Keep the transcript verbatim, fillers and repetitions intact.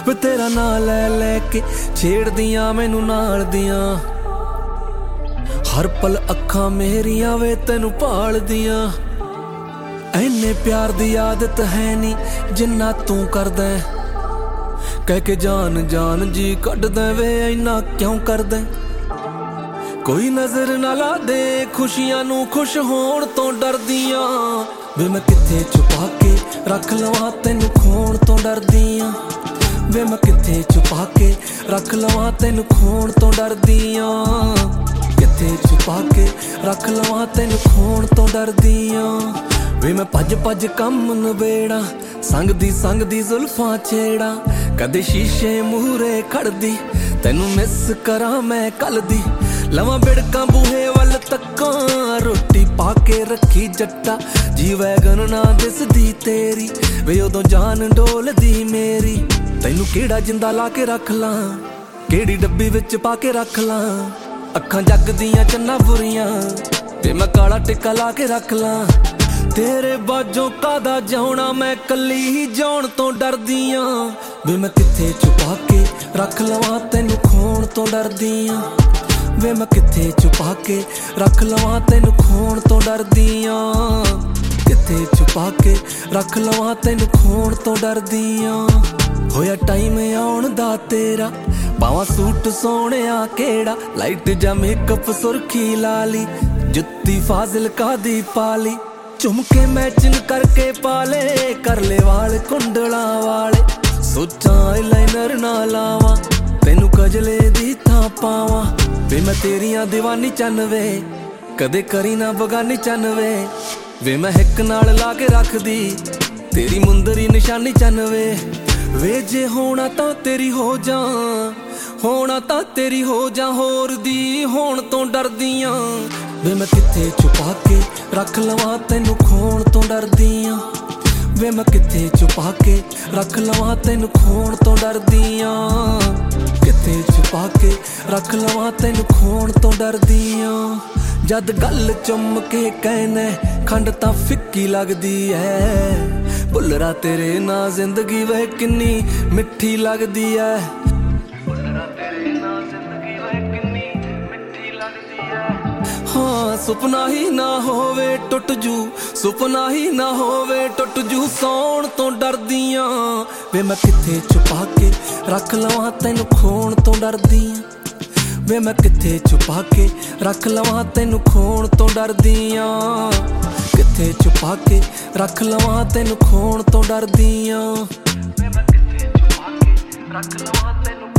वे तेरा नां लै लैके छेड़दियां मैनू नाल दियां, हर पल अखां मेरियां वे तैनू भालदियां। इन्ने प्यार दी आदत है नी जिन्ना तू करदा, कह के जान जान जी कड्डदा वे इन्ना क्यों करदा। कोई नजर ना ला दे खुशियां नू खुश होण तो डरदियां, वे मैं किथे छुपा के रख लवां तैनू खोण तो डरदियां। वे मैं किथे छुपा के रख लवां तैनू खोण तो डरदियां, किथे छुपा के रख लवां तैनू खोण तो डरदियां। वे मैं भज भज कम नबेड़ा संगदी संगदी जुल्फां छेड़ा, कदे शीशे मूहरे खड़दी तैनू मिस करा मैं कल दी। लवां बिड़कां बूहे वल तक्कां रोटी पाके रखी जट्टा, जी वैगन ना दिसदी तेरी वे उदों जान डोलदी मेरी। तैनू केड़ा जिंदा ला के रख लां केड़ी डब्बी विच पाके रख लां, अखां जगदियां चन्ना बुरियां ते मैं काला टिक्का ला के रख लां। तेरे बाजों कादा जाउणा मैं कल्ली ही जाउण तो डरदियां, वे मैं किथे छुपा के रख लवां तैनू खोण तो डरदियां। वे मैं किथे छुपा के रख लवां तैनू खोण तो डरदियां, किथे छुपा के रख लवां तैनू खोण तो डरदियां। होया टाइम आउण दा तेरा पावां सूट सोहणिया केड़ा, लाइट जा मेकअप सुरखी लाली जुत्ती फाजिलका दी पाली, झुमके मैचिंग करके पाले कर ले वाल कुंडलां वाले। सोचां आईलाइनर ना लावां तैनू कजले दी थां पावां, वे मैं तेरियां दीवानी चन वे कदे करी ना बगानी चन वे। वे मैं हिक नाल ला के रखदी तेरी मुंदरी निशानी चन वे। वे जे होना तां तेरी हो जा होना तां तेरी हो जा होर दी होण तो डरदियां, वे मैं किथे छुपा के रख लवां तैनू खोण तो डरदियां। वे मैं किथे छुपा के रख लवां तैनू खोण तो डरदियां, किथे छुपा के रख लवां तैनू खोण तो डरदियां। जद गल चुम के कहने खंड तां फिक्की लगदी है, भुल्लरा तेरे नां जिंदगी वे किन्नी मिठी लगदी है। हाँ सुपना ही ना होवे टुट जू, सुपना ही ना होवे टुट जू सौण तो डरदियां। वे मैं किथे छुपा के रख लवां तैनू खोण तो डरदियां, वे मैं किथे छुपा के रख लवां तैनू खोण तो डरदियां, किथे छुपा के रख लवां तैनू खोण तो डरदियां। वे मैं किथे छुपा के रख लवां तैनू